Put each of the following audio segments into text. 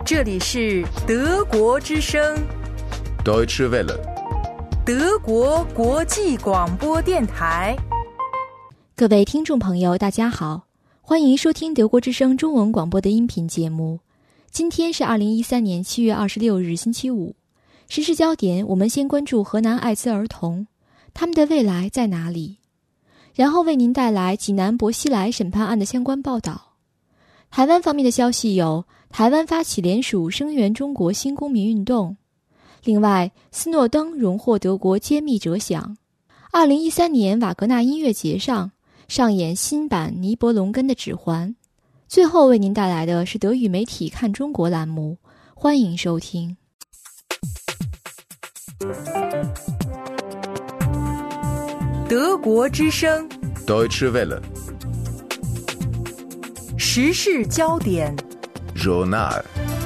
这里是德国之声 Deutsche Welle 德国国际广播电台。 各位听众朋友大家好，欢迎收听德国之声中文广播的音频节目。今天是2013年7月26日星期五，时事焦点我们先关注河南艾滋儿童，他们的未来在哪里？然后为您带来济南薄熙来审判案的相关报道。台湾方面的消息有台湾发起联署声援中国新公民运动，另外斯诺登荣获德国揭秘者奖。2013年瓦格纳音乐节上演新版尼伯龙根的指环。最后为您带来的是德语媒体看中国栏目，欢迎收听。 德国之声 Deutsche Welle 时事焦点 Journal。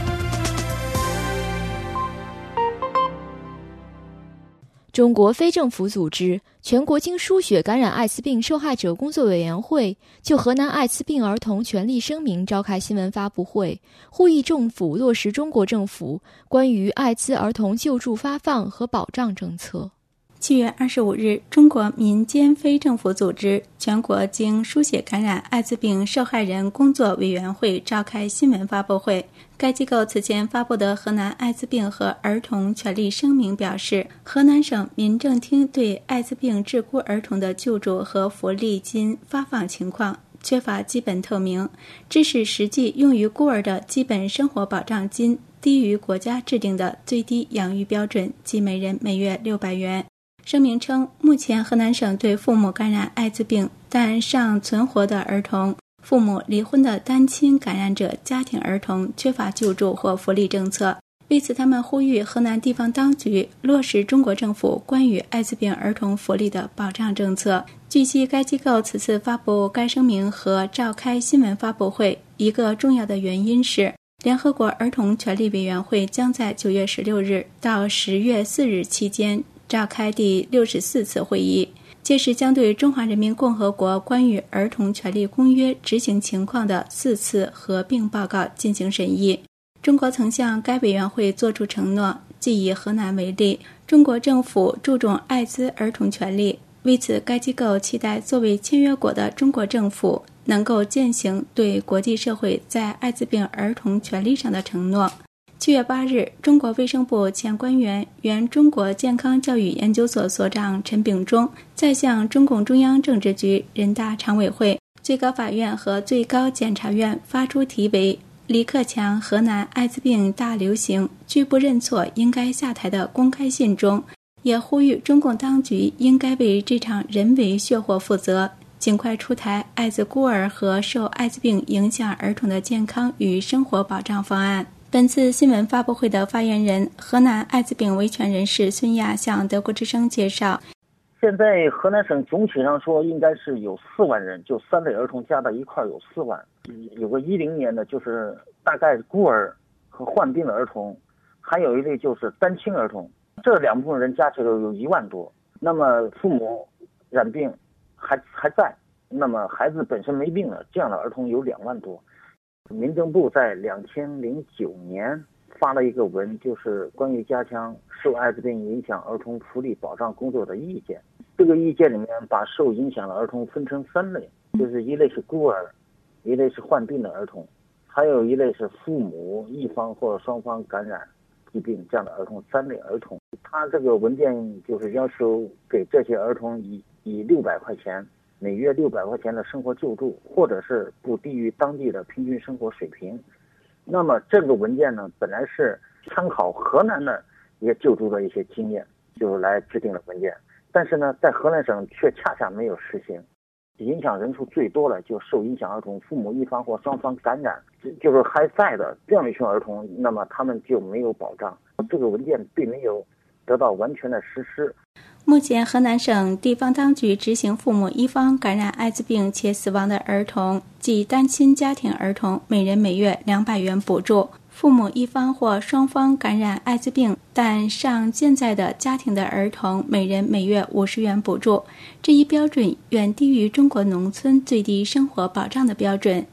中国非政府组织全国经输血感染艾滋病受害者工作委员会就河南艾滋病儿童权利声明召开新闻发布会，呼吁政府落实中国政府关于艾滋儿童救助发放和保障政策。 7月25日，中国民间非政府组织全国经输血感染艾滋病受害人工作委员会召开新闻发布会。该机构此前发布的河南艾滋病和儿童权利声明表示，河南省民政厅对艾滋病致孤儿童的救助和福利金发放情况缺乏基本透明，致使实际用于孤儿的基本生活保障金低于国家制定的最低养育标准，即每人每月600元。声明称，目前河南省对父母感染艾滋病但尚存活的儿童、父母离婚的单亲感染者家庭儿童缺乏救助或福利政策。为此，他们呼吁河南地方当局落实中国政府关于艾滋病儿童福利的保障政策。据悉，该机构此次发布该声明和召开新闻发布会，一个重要的原因是联合国儿童权利委员会将在9月16日到10月4日期间召开第64次会议，届时将对中华人民共和国关于儿童权利公约执行情况的4次合并报告进行审议。中国曾向该委员会作出承诺，即以河南为例，中国政府注重艾滋儿童权利，为此该机构期待作为签约国的中国政府能够践行对国际社会在艾滋病儿童权利上的承诺。7月8日，中国卫生部前官员、原中国健康教育研究所所长陈炳忠再向中共中央政治局、人大常委会、最高法院和最高检察院发出题为李克强河南艾滋病大流行拒不认错应该下台的公开信中，也呼吁中共当局应该为这场人为血祸负责，尽快出台艾滋孤儿和受艾滋病影响儿童的健康与生活保障方案。本次新闻发布会的发言人、河南艾滋病维权人士孙亚向德国之声介绍， 现在河南省总体上说应该是有4万人，就3类儿童加到一块有4万。有个10年的就是大概孤儿和患病的儿童，还有一类就是单亲儿童，这2部分人加起来有1万多。那么父母染病还在，那么孩子本身没病了，这样的儿童有2万多。民政部在2009年发了一个文，就是关于加强受艾滋病影响儿童福利保障工作的意见。这个意见里面把受影响的儿童分成3类，就是一类是孤儿，一类是患病的儿童，还有一类是父母一方或者双方感染疾病这样的儿童，3类儿童。他这个文件就是要求给这些儿童以600块钱，每月600块钱的生活救助，或者是不低于当地的平均生活水平。那么这个文件呢，本来是参考河南的也救助的一些经验，就是来制定了文件。但是呢，在河南省却恰恰没有实行。影响人数最多的就受影响儿童父母一方或双方感染，就是还在的这样一群儿童，那么他们就没有保障。这个文件并没有得到完全的实施。 目前河南省地方当局执行父母一方感染艾滋病且死亡的儿童及单亲家庭儿童每人每月200元补助，父母一方或双方感染艾滋病但尚健在的家庭的儿童每人每月50元补助。这一标准远低于中国农村最低生活保障的标准。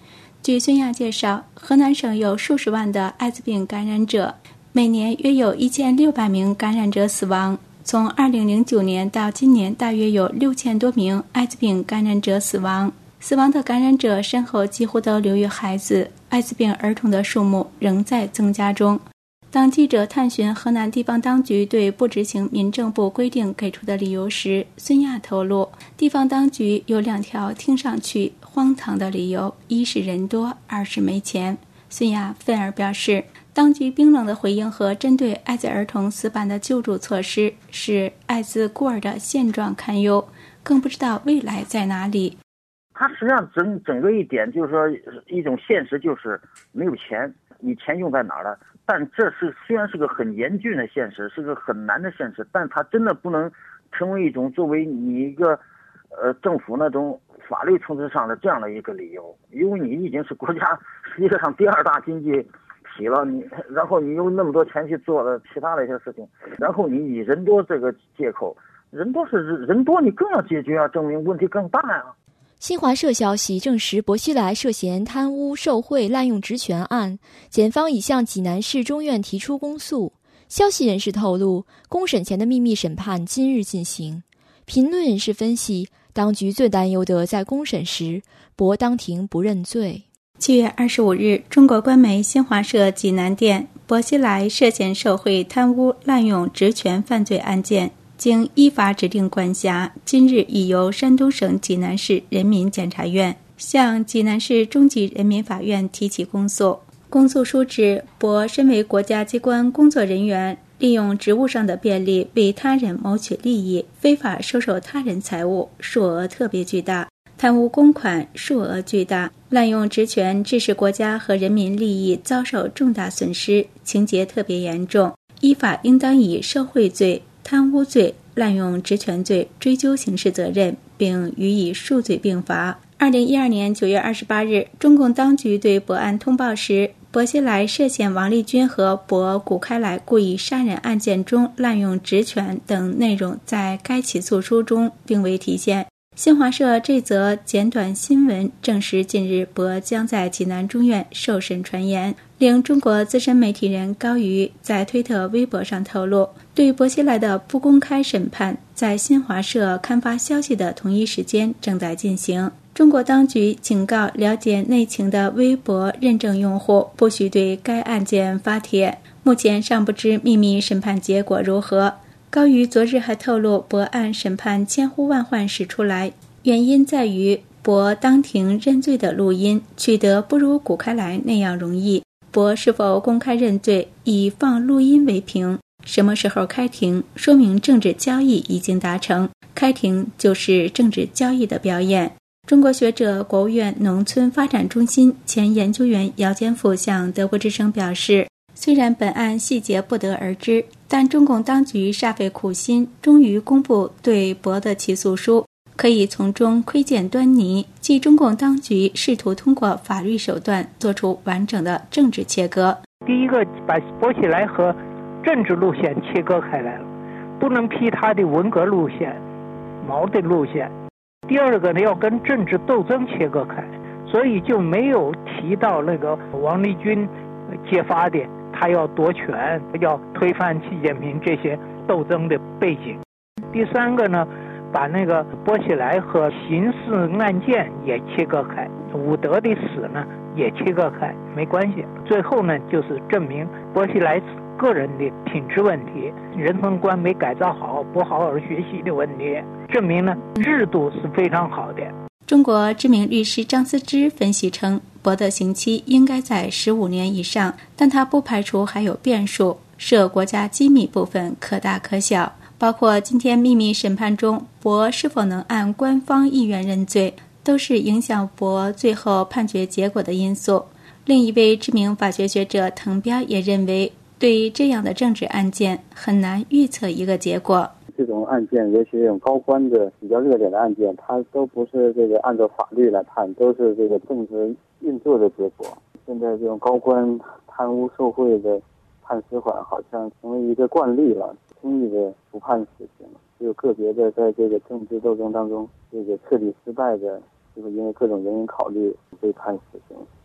据孙亚介绍，河南省有数十万的艾滋病感染者，每年约有1600名感染者死亡。从2009年到今年，大约有6000多名艾滋病感染者死亡。死亡的感染者身后几乎都流于孩子，艾滋病儿童的数目仍在增加中。当记者探寻河南地方当局对不执行民政部规定给出的理由时，孙亚透露，地方当局有2条听上去荒唐的理由，一是人多，二是没钱。孙亚愤而表示，当局冰冷的回应和针对艾滋儿童死板的救助措施，使艾滋孤儿的现状堪忧，更不知道未来在哪里。 它实际上整个一点就是说，一种现实就是没有钱，你钱用在哪儿了？但这虽然是个很严峻的现实，是个很难的现实，但它真的不能成为一种作为你一个政府那种法律层次上的这样的一个理由，因为你已经是国家世界上第2大经济体了，然后你用那么多钱去做了其他的一些事情，然后你以人多这个借口，人多你更要解决啊，证明问题更大呀。 新华社消息证实，薄熙来涉嫌贪污受贿滥用职权案，检方已向济南市中院提出公诉。消息人士透露，公审前的秘密审判今日进行。评论人士分析，当局最担忧的在公审时，薄当庭不认罪。 7月25日，中国官媒新华社济南电，薄熙来涉嫌受贿贪污滥用职权犯罪案件经依法指定管辖，今日已由山东省济南市人民检察院向济南市中级人民法院提起公诉。公诉书指，薄身为国家机关工作人员，利用职务上的便利为他人谋取利益，非法收受他人财物，数额特别巨大，贪污公款数额巨大，滥用职权致使国家和人民利益遭受重大损失，情节特别严重，依法应当以受贿罪、贪污罪、滥用职权罪追究刑事责任，并予以数罪并罚。2012年9月28日，中共当局对薄案通报时，薄熙来涉嫌王立军和薄谷开来故意杀人案件中滥用职权等内容在该起诉书中并未体现。新华社这则简短新闻证实，近日薄将在济南中院受审传言，令中国资深媒体人高瑜在推特微博上透露，对薄熙来的不公开审判在新华社刊发消息的同一时间正在进行。中国当局警告了解内情的微博认证用户不许对该案件发帖，目前尚不知秘密审判结果如何。高瑜昨日还透露，薄案审判千呼万唤始出来，原因在于薄当庭认罪的录音取得不如谷开来那样容易，薄是否公开认罪以放录音为凭，什么时候开庭说明政治交易已经达成，开庭就是政治交易的表演。中国学者、国务院农村发展中心前研究员姚坚富向德国之声表示，虽然本案细节不得而知，但中共当局煞费苦心，终于公布对薄的起诉书，可以从中窥见端倪，即中共当局试图通过法律手段做出完整的政治切割。 第一个，把薄熙来和政治路线切割开来了，不能批他的文革路线、毛的路线。第二个呢，要跟政治斗争切割开，所以就没有提到那个王立军揭发的他要夺权、要推翻习近平这些斗争的背景。第三个呢，把那个薄熙来和刑事案件也切割开，伍德的死呢也切割开，没关系。最后呢，就是证明薄熙来个人的品质问题、人生观没改造好、不好好学习的问题，证明呢制度是非常好的。 中国知名律师张思之分析称，薄的刑期应该在15年以上，但他不排除还有变数，涉国家机密部分可大可小，包括今天秘密审判中薄是否能按官方意愿认罪，都是影响薄最后判决结果的因素。另一位知名法学学者滕彪也认为，对于这样的政治案件很难预测一个结果。 这种案件，尤其这种高官的比较热点的案件，它都不是这个按照法律来判，都是这个政治运作的结果。现在这种高官贪污受贿的判死缓，好像成为一个惯例了，轻易的不判死刑，只有个别的在这个政治斗争当中这个彻底失败的，就会因为各种原因考虑被判死刑。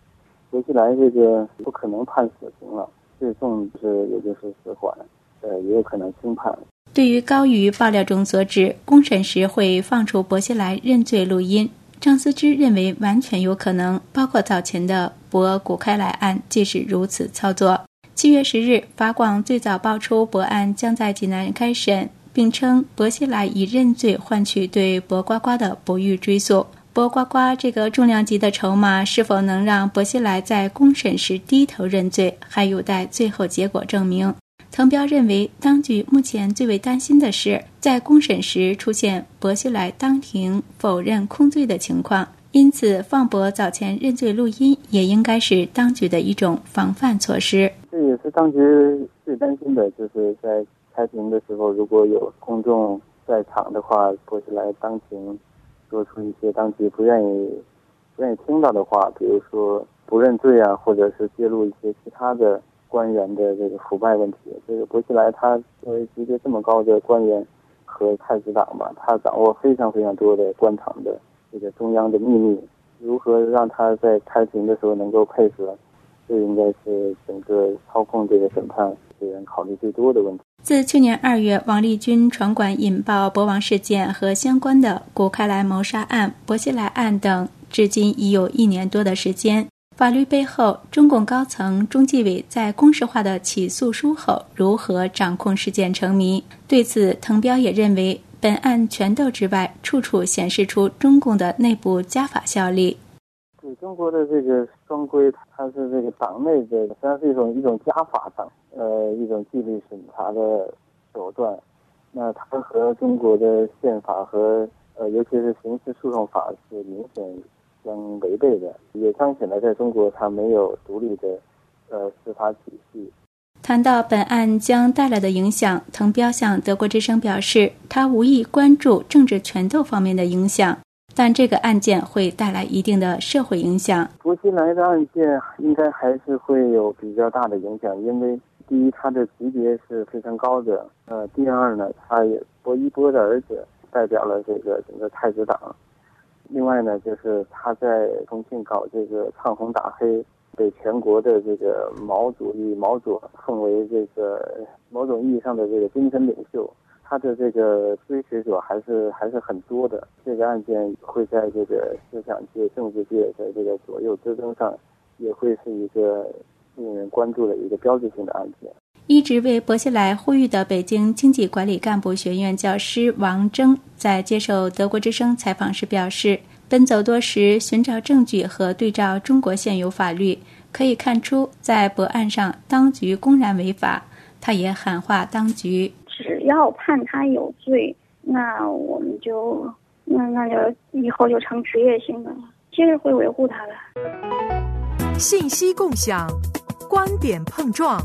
薄熙来这个不可能判死刑了，最重也就是死缓，也有可能轻判。 对于高于爆料中所指公审时会放出薄熙来认罪录音，张思之认为完全有可能，包括早前的薄谷开来案即是如此操作。7月10日，法广最早爆出薄案将在济南开审，并称薄熙来以认罪换取对薄瓜瓜的不予追诉。薄瓜瓜这个重量级的筹码是否能让薄熙来在公审时低头认罪，还有待最后结果证明。滕彪认为，当局目前最为担心的是在公审时出现薄熙来当庭否认空罪的情况，因此放薄早前认罪录音也应该是当局的一种防范措施。 这也是当局最担心的，就是在开庭的时候，如果有公众在场的话，薄熙来当庭说出一些当局不愿意听到的话，比如说不认罪啊，或者是揭露一些其他的官员的这个腐败问题。这个薄熙来他作为级别这么高的官员和太子党吧，他掌握非常非常多的官场的这个中央的秘密，如何让他在开庭的时候能够配合，这应该是整个操控这个审判这人考虑最多的问题。 自去年2月王立军传馆引爆博王事件和相关的谷开来谋杀案、薄熙来案等，至今已有1年多的时间。法律背后，中共高层中纪委在公示化的起诉书后如何掌控事件成谜。对此，滕彪也认为，本案权斗之外，处处显示出中共的内部家法效力。 对中国的这个双规，它是这个党内的，实际上是一种家法上，一种纪律审查的手段。那它和中国的宪法和尤其是刑事诉讼法是明显相违背的，也彰显了在中国它没有独立的司法体系。 谈到本案将带来的影响，滕彪向德国之声表示，他无意关注政治权斗方面的影响，但这个案件会带来一定的社会影响。 薄熙来的案件应该还是会有比较大的影响，因为第一，他的级别是非常高的，第二呢，他也薄一波的儿子代表了这个整个太子党。另外呢，就是他在重庆搞这个唱红打黑，被全国的这个毛主义毛左奉为这个某种意义上的这个精神领袖，他的这个追随者还是很多的。这个案件会在这个思想界、政治界的这个左右之争上，也会是一个令人关注的一个标志性的案件。 一直为薄熙来呼吁的北京经济管理干部学院教师王征在接受德国之声采访时表示，奔走多时寻找证据和对照中国现有法律，可以看出在薄案上当局公然违法。他也喊话当局， 只要判他有罪，那我们就以后就成职业性的了，接着会维护他的。 信息共享，观点碰撞。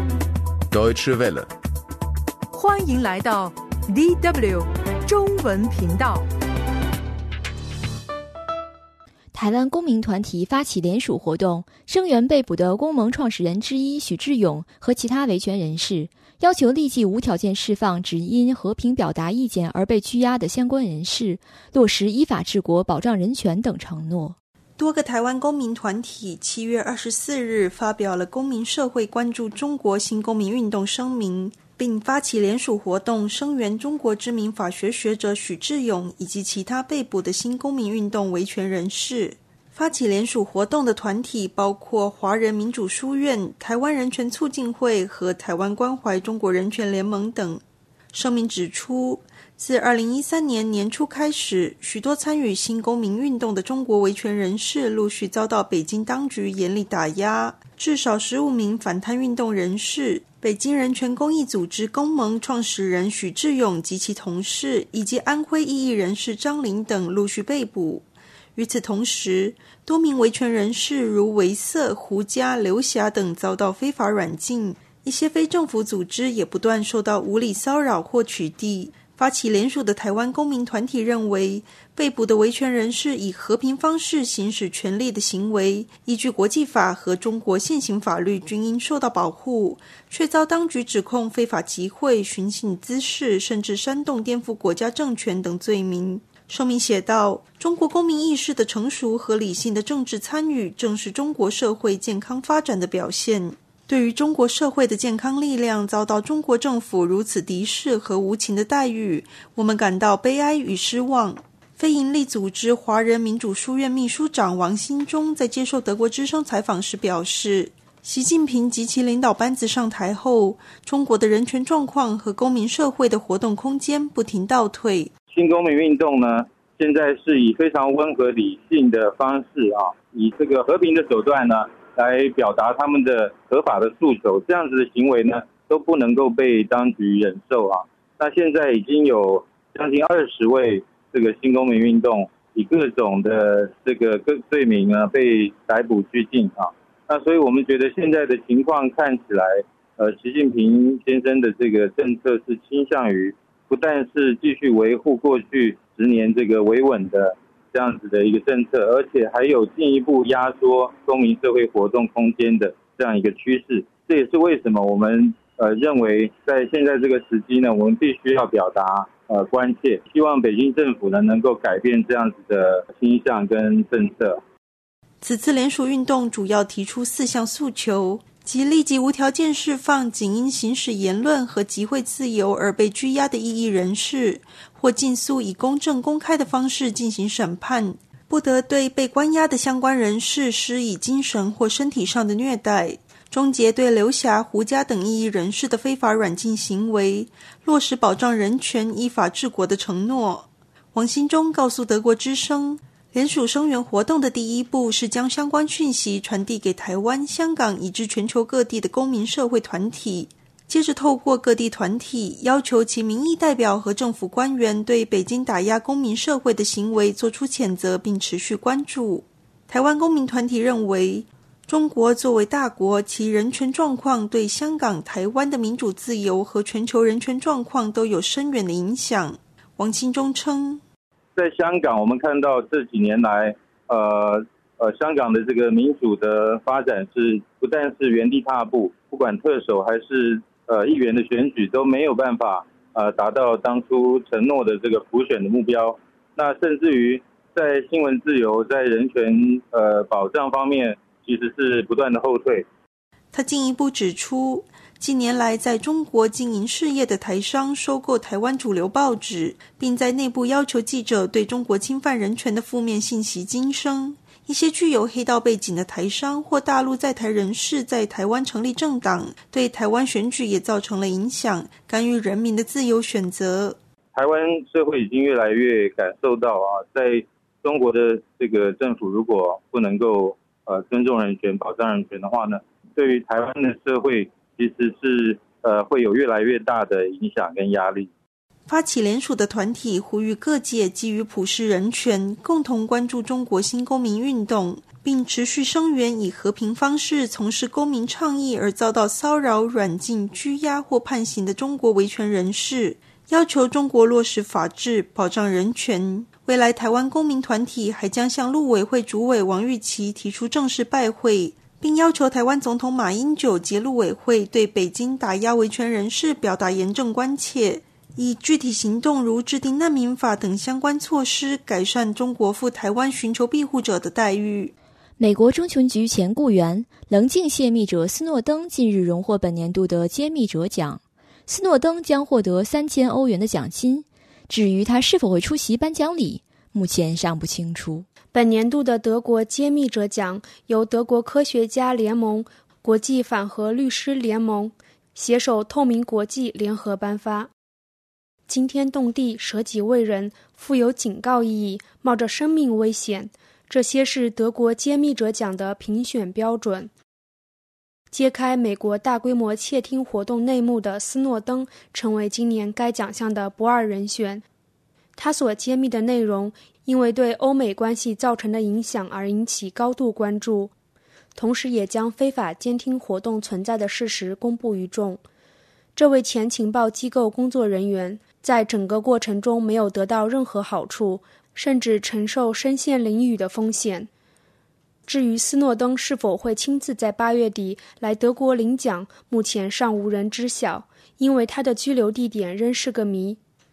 Deutsche Welle， 欢迎来到 DW 中文频道。 台湾公民团体发起联署活动，声援被捕的公盟创始人之一许志永和其他维权人士，要求立即无条件释放只因和平表达意见而被拘押的相关人士，落实依法治国、保障人权等承诺。 多个台湾公民团体7月24日发表了公民社会关注中国新公民运动声明，并发起联署活动，声援中国知名法学学者许志永以及其他被捕的新公民运动维权人士。发起联署活动的团体包括华人民主书院、台湾人权促进会和台湾关怀中国人权联盟等。声明指出，自2013年年初开始，许多参与新公民运动的中国维权人士陆续遭到北京当局严厉打压，至少15名反贪运动人士、北京人权公益组织公盟创始人许志永及其同事，以及安徽异议人士张林等陆续被捕。与此同时，多名维权人士如维瑟、胡佳、刘霞等遭到非法软禁，一些非政府组织也不断受到无理骚扰或取缔。发起联署的台湾公民团体认为，被捕的维权人士以和平方式行使权利的行为，依据国际法和中国现行法律均应受到保护，却遭当局指控非法集会、寻衅滋事，甚至煽动颠覆国家政权等罪名。 声明写道，中国公民意识的成熟和理性的政治参与正是中国社会健康发展的表现。对于中国社会的健康力量遭到中国政府如此敌视和无情的待遇，我们感到悲哀与失望。非营利组织华人民主书院秘书长王新忠在接受德国之声采访时表示，习近平及其领导班子上台后，中国的人权状况和公民社会的活动空间不停倒退。 新公民运动呢，现在是以非常温和理性的方式以这个和平的手段呢来表达他们的合法的诉求，这样子的行为呢都不能够被当局忍受那现在已经有将近20位这个新公民运动以各种的这个罪名被逮捕拘禁那所以我们觉得现在的情况看起来习近平先生的这个政策是倾向于不但是继续维护过去10年这个维稳的这样子的一个政策，而且还有进一步压缩公民社会活动空间的这样一个趋势。这也是为什么我们认为在现在这个时机呢，我们必须要表达关切，希望北京政府呢能够改变这样子的倾向跟政策。 此次联署运动主要提出4项诉求，即立即无条件释放仅因行使言论和集会自由而被拘押的异议人士，或尽速以公正公开的方式进行审判，不得对被关押的相关人士施以精神或身体上的虐待，终结对刘霞、胡佳等异议人士的非法软禁行为，落实保障人权、依法治国的承诺。王新忠告诉德国之声，联署声援活动的第一步是将相关讯息传递给台湾、香港以至全球各地的公民社会团体，接着透过各地团体要求其民意代表和政府官员对北京打压公民社会的行为做出谴责并持续关注。台湾公民团体认为，中国作为大国，其人权状况对香港、台湾的民主自由和全球人权状况都有深远的影响。王新忠称， 在香港我们看到这几年来香港的这个民主的发展是不但是原地踏步，不管特首还是议员的选举都没有办法达到当初承诺的这个普选的目标，那甚至于在新闻自由、在人权保障方面其实是不断的后退。 他进一步指出，近年来在中国经营事业的台商收购台湾主流报纸，并在内部要求记者对中国侵犯人权的负面信息噤声。一些具有黑道背景的台商或大陆在台人士在台湾成立政党，对台湾选举也造成了影响，干预人民的自由选择。 台湾社会已经越来越感受到在中国的这个政府如果不能够尊重人权、保障人权的话呢，对于台湾的社会其实是会有越来越大的影响跟压力。 发起联署的团体呼吁各界基于普世人权，共同关注中国新公民运动，并持续声援以和平方式从事公民倡议而遭到骚扰、软禁、拘押或判刑的中国维权人士，要求中国落实法治，保障人权。未来台湾公民团体还将向陆委会主委王玉琦提出正式拜会，并要求台湾总统马英九及陆委会对北京打压维权人士表达严正关切，以具体行动如制定难民法等相关措施，改善中国赴台湾寻求庇护者的待遇。 美国中情局前雇员、棱镜泄密者斯诺登近日荣获本年度的揭秘者奖，斯诺登将获得3000欧元的奖金。至于他是否会出席颁奖礼，目前尚不清楚。 本年度的德国揭秘者奖由德国科学家联盟、国际反核律师联盟携手透明国际联合颁发。惊天动地、舍己为人、富有警告意义、冒着生命危险，这些是德国揭秘者奖的评选标准。揭开美国大规模窃听活动内幕的斯诺登成为今年该奖项的不二人选。他所揭秘的内容因为对欧美关系造成的影响而引起高度关注，同时也将非法监听活动存在的事实公布于众。这位前情报机构工作人员在整个过程中没有得到任何好处，甚至承受身陷囹圄的风险。至于斯诺登是否会亲自在8月底来德国领奖，目前尚无人知晓，因为他的居留地点仍是个谜。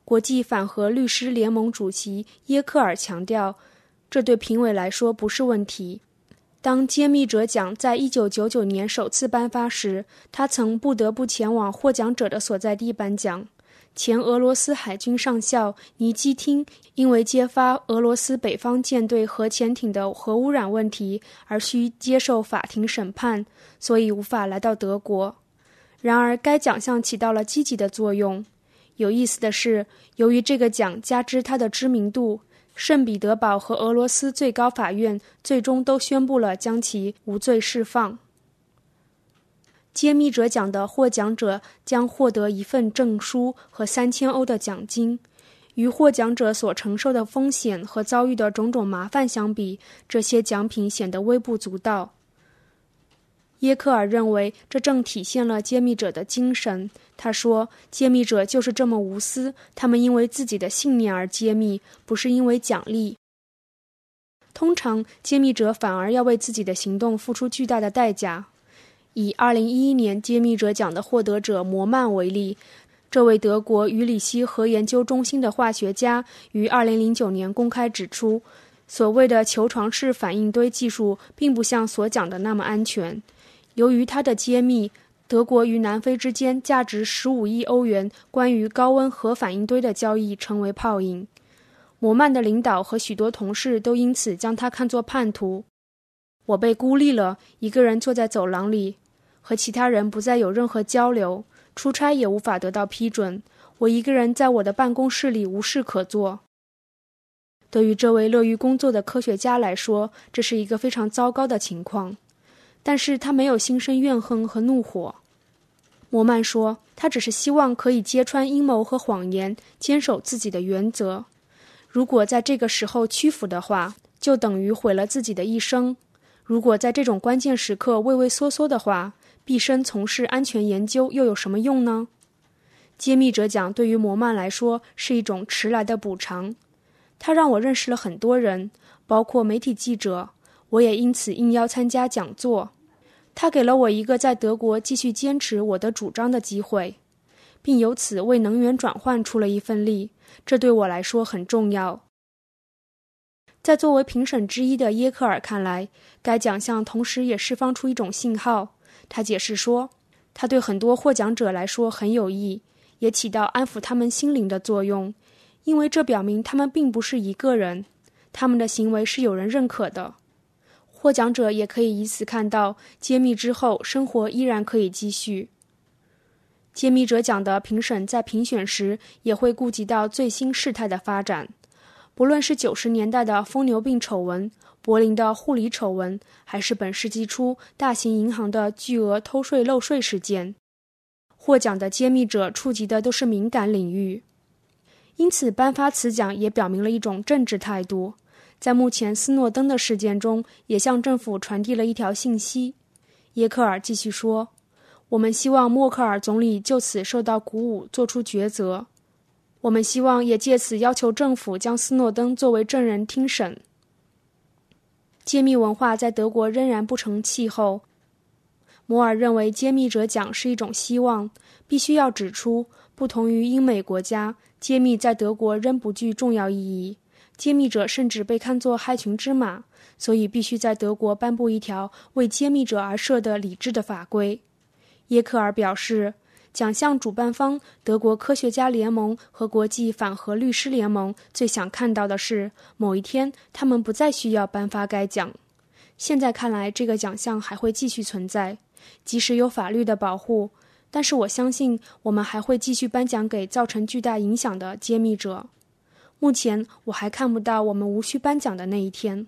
国际反核律师联盟主席耶克尔强调，这对评委来说不是问题。当揭秘者奖在1999年首次颁发时，他曾不得不前往获奖者的所在地颁奖。前俄罗斯海军上校尼基汀因为揭发俄罗斯北方舰队核潜艇的核污染问题而需接受法庭审判，所以无法来到德国。然而该奖项起到了积极的作用。有意思的是，由于这个奖加之它的知名度，圣彼得堡和俄罗斯最高法院最终都宣布了将其无罪释放。揭秘者奖的获奖者将获得一份证书和3000欧的奖金。与获奖者所承受的风险和遭遇的种种麻烦相比，这些奖品显得微不足道。耶克尔认为这正体现了揭秘者的精神。他说，揭秘者就是这么无私，他们因为自己的信念而揭秘，不是因为奖励。通常揭秘者反而要为自己的行动付出巨大的代价。以2011年揭秘者奖的获得者摩曼为例，这位德国于里希核研究中心的化学家于2009年公开指出，所谓的球床式反应堆技术并不像所讲的那么安全。由于他的揭秘，德国与南非之间价值15亿欧元关于高温核反应堆的交易成为泡影。摩曼的领导和许多同事都因此将他看作叛徒。我被孤立了，一个人坐在走廊里，和其他人不再有任何交流，出差也无法得到批准，我一个人在我的办公室里无事可做。对于这位乐于工作的科学家来说，这是一个非常糟糕的情况。但是他没有心生怨恨和怒火。摩曼说，他只是希望可以揭穿阴谋和谎言，坚守自己的原则。如果在这个时候屈服的话，就等于毁了自己的一生。如果在这种关键时刻畏畏缩缩的话，毕生从事安全研究又有什么用呢？揭秘者奖对于摩曼来说是一种迟来的补偿。他让我认识了很多人，包括媒体记者，我也因此应邀参加讲座。他给了我一个在德国继续坚持我的主张的机会，并由此为能源转换出了一份力，这对我来说很重要。在作为评审之一的耶克尔看来，该奖项同时也释放出一种信号。他解释说，它对很多获奖者来说很有益，也起到安抚他们心灵的作用，因为这表明他们并不是一个人，他们的行为是有人认可的。获奖者也可以以此看到，揭秘之后生活依然可以继续。揭秘者奖的评审在评选时也会顾及到最新事态的发展，不论是90年代的疯牛病丑闻、柏林的护理丑闻，还是本世纪初大型银行的巨额偷税漏税事件，获奖的揭秘者触及的都是敏感领域。因此颁发此奖也表明了一种政治态度，在目前斯诺登的事件中也向政府传递了一条信息。耶克尔继续说，我们希望默克尔总理就此受到鼓舞，做出抉择。我们希望也借此要求政府将斯诺登作为证人听审。揭秘文化在德国仍然不成气候。摩尔认为揭秘者奖是一种希望，必须要指出，不同于英美国家，揭秘在德国仍不具重要意义。揭秘者甚至被看作害群之马，所以必须在德国颁布一条为揭秘者而设的理智的法规。耶克尔表示，奖项主办方德国科学家联盟和国际反核律师联盟最想看到的是，某一天他们不再需要颁发该奖。现在看来，这个奖项还会继续存在，即使有法律的保护，但是我相信我们还会继续颁奖给造成巨大影响的揭秘者。目前我还看不到我们无需颁奖的那一天。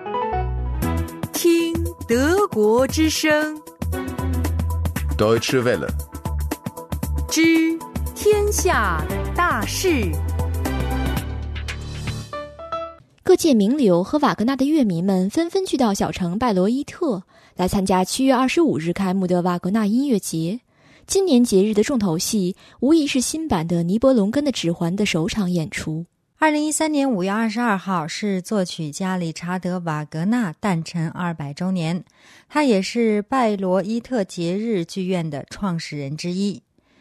听德国之声 Deutsche Welle 之天下大事。 各界名流和瓦格纳的乐迷们纷纷去到小城拜罗伊特，来参加7月25日开幕的瓦格纳音乐节。今年节日的重头戏无疑是新版的《尼伯龙根的指环》的首场演出。 2013年5月22号是作曲家理查德·瓦格纳诞辰200周年，他也是拜罗伊特节日剧院的创始人之一。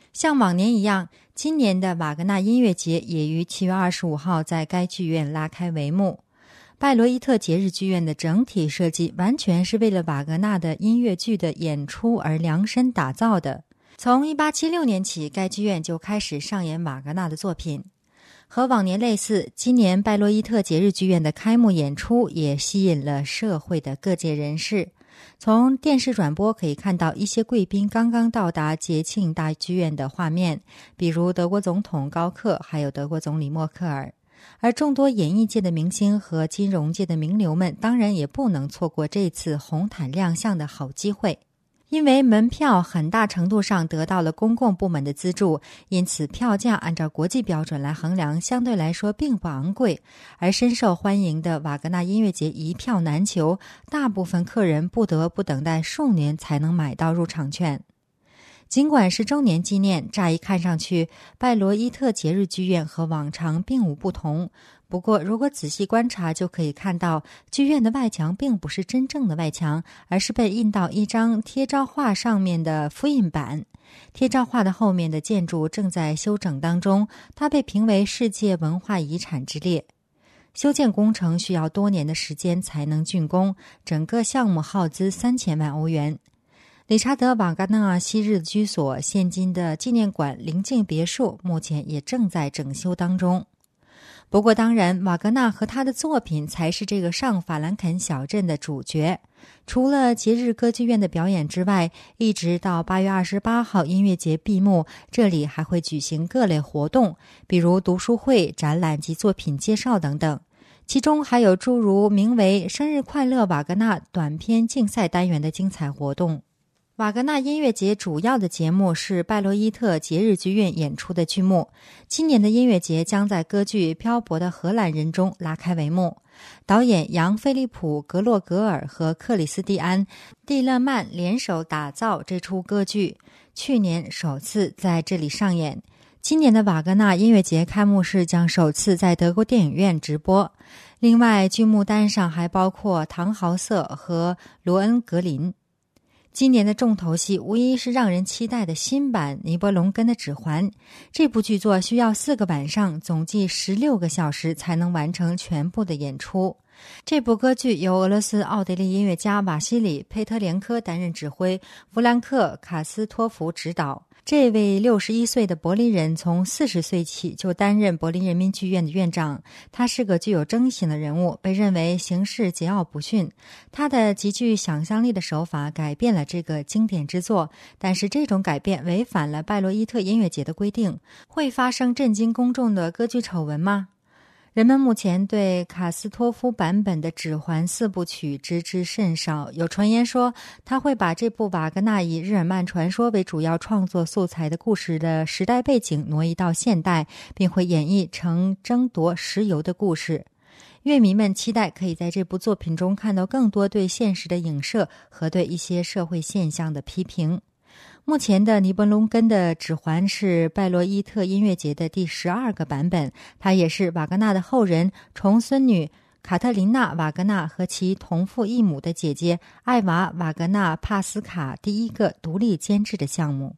像往年一样，今年的瓦格纳音乐节也于7月25号在该剧院拉开帷幕。拜罗伊特节日剧院的整体设计完全是为了瓦格纳的音乐剧的演出而量身打造的。从1876年起，该剧院就开始上演瓦格纳的作品。和往年类似，今年拜罗伊特节日剧院的开幕演出也吸引了社会的各界人士。从电视转播可以看到一些贵宾刚刚到达节庆大剧院的画面，比如德国总统高克，还有德国总理默克尔。而众多演艺界的明星和金融界的名流们当然也不能错过这次红毯亮相的好机会。因为门票很大程度上得到了公共部门的资助，因此票价按照国际标准来衡量，相对来说并不昂贵。而深受欢迎的瓦格纳音乐节一票难求，大部分客人不得不等待数年才能买到入场券。尽管是周年纪念，乍一看上去，拜罗伊特节日剧院和往常并无不同。不过，如果仔细观察，就可以看到剧院的外墙并不是真正的外墙，而是被印到一张贴照画上面的复印版。贴照画的后面的建筑正在修整当中，它被评为世界文化遗产之列。修建工程需要多年的时间才能竣工，整个项目耗资3000万欧元。理查德·瓦格纳昔日居所，现今的纪念馆临近别墅，目前也正在整修当中。不过当然，瓦格纳和他的作品才是这个上法兰肯小镇的主角。除了节日歌剧院的表演之外，一直到8月28号音乐节闭幕，这里还会举行各类活动，比如读书会、展览及作品介绍等等。其中还有诸如名为“生日快乐瓦格纳”短篇竞赛单元的精彩活动。瓦格纳音乐节主要的节目是拜罗伊特节日剧院演出的剧目。今年的音乐节将在歌剧《漂泊的荷兰人》中拉开帷幕。导演杨·菲利普·格洛格尔和克里斯蒂安·蒂勒曼联手打造这出歌剧，去年首次在这里上演。今年的瓦格纳音乐节开幕式将首次在德国电影院直播。另外，剧目单上还包括唐豪瑟和罗恩格林。今年的重头戏无疑是让人期待的新版尼伯龙根的指环。这部剧作需要4个晚上，总计16个小时才能完成全部的演出。这部歌剧由俄罗斯奥地利音乐家瓦西里·佩特连科担任指挥，弗兰克·卡斯托夫指导。这位61岁的柏林人从40岁起就担任柏林人民剧院的院长，他是个具有争议性的人物，被认为行事桀骜不驯。他的极具想象力的手法改变了这个经典之作，但是这种改变违反了拜罗伊特音乐节的规定。会发生震惊公众的歌剧丑闻吗？人们目前对卡斯托夫版本的《指环4部曲》知之甚少，有传言说他会把这部瓦格纳以日耳曼传说为主要创作素材的故事的时代背景挪移到现代，并会演绎成争夺石油的故事。乐迷们期待可以在这部作品中看到更多对现实的影射和对一些社会现象的批评。目前的尼伯龙根的指环是拜罗伊特音乐节的第12个版本，它也是瓦格纳的后人重孙女卡特琳娜·瓦格纳和其同父异母的姐姐艾娃·瓦格纳帕斯卡第一个独立监制的项目。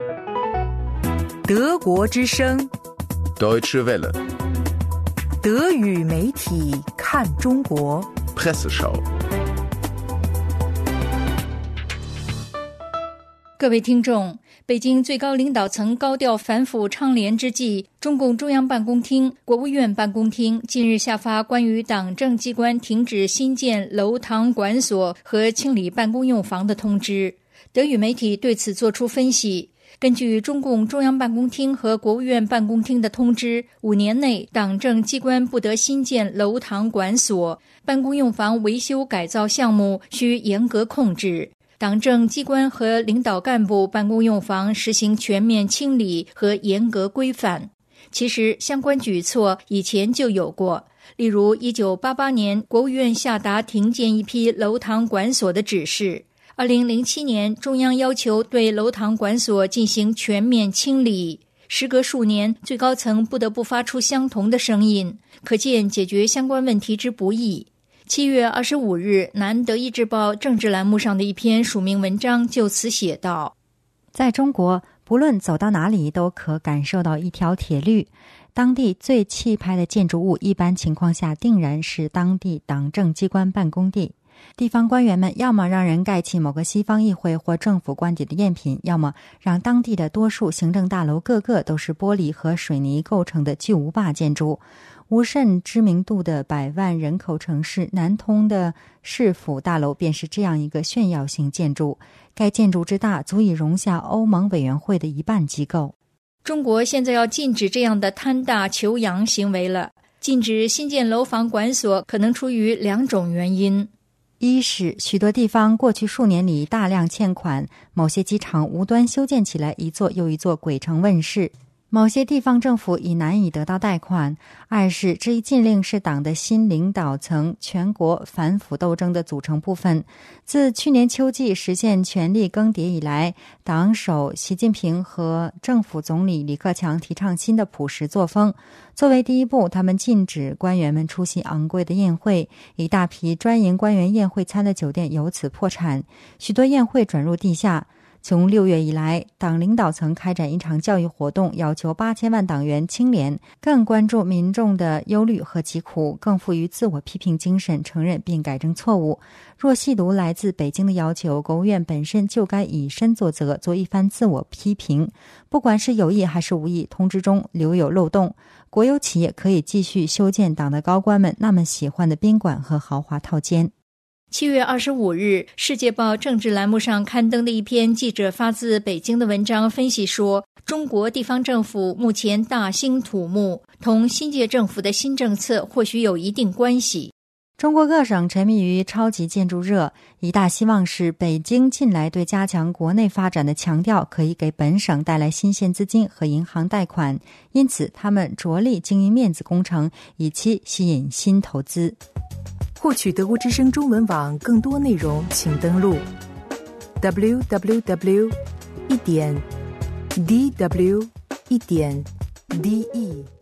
德国之声 Deutsche Welle 德语媒体看中国 Presseschau。 各位听众，北京最高领导层高调反腐倡廉之际，中共中央办公厅、国务院办公厅近日下发关于党政机关停止新建楼堂馆所和清理办公用房的通知。德语媒体对此作出分析。根据中共中央办公厅和国务院办公厅的通知，5年内党政机关不得新建楼堂馆所，办公用房维修改造项目需严格控制。党政机关和领导干部办公用房实行全面清理和严格规范。其实相关举措以前就有过，例如1988年国务院下达停建一批楼堂馆所的指示，2007年中央要求对楼堂馆所进行全面清理，时隔数年，最高层不得不发出相同的声音，可见解决相关问题之不易。7月25日，南德意志报政治栏目上的一篇署名文章就此写道： 在中国， 不论走到哪里都可感受到一条铁律。当地最气派的建筑物一般情况下定然是当地党政机关办公地。地方官员们要么让人盖起某个西方议会或政府官邸的赝品，要么让当地的多数行政大楼个个都是玻璃和水泥构成的巨无霸建筑。无甚知名度的100万人口城市南通的市府大楼便是这样一个炫耀性建筑，该建筑之大足以容下欧盟委员会的一半机构。 中国现在要禁止这样的贪大求洋行为了。禁止新建楼房管所可能出于2种原因。 一是许多地方过去数年里大量欠款，某些机场无端修建起来一座又一座鬼城问世，某些地方政府已难以得到贷款。二是这一禁令是党的新领导层全国反腐斗争的组成部分。自去年秋季实现权力更迭以来，党首习近平和政府总理李克强提倡新的朴实作风。作为第一步，他们禁止官员们出席昂贵的宴会，一大批专营官员宴会餐的酒店由此破产，许多宴会转入地下。从6月以来，党领导层开展一场教育活动，要求8000万党员清廉，更关注民众的忧虑和疾苦，更富于自我批评精神，承认并改正错误。若细读来自北京的要求，国务院本身就该以身作则，做一番自我批评。不管是有意还是无意，通知中留有漏洞。国有企业可以继续修建党的高官们那么喜欢的宾馆和豪华套间。 7月25日，《世界报》政治栏目上刊登的一篇记者发自北京的文章分析说，中国地方政府目前大兴土木，同新届政府的新政策或许有一定关系。 中国各省沉迷于超级建筑热，一大希望是北京近来对加强国内发展的强调可以给本省带来新鲜资金和银行贷款，因此他们着力经营面子工程，以期吸引新投资。 获取德国之声中文网更多内容，请登录 www.dw1.de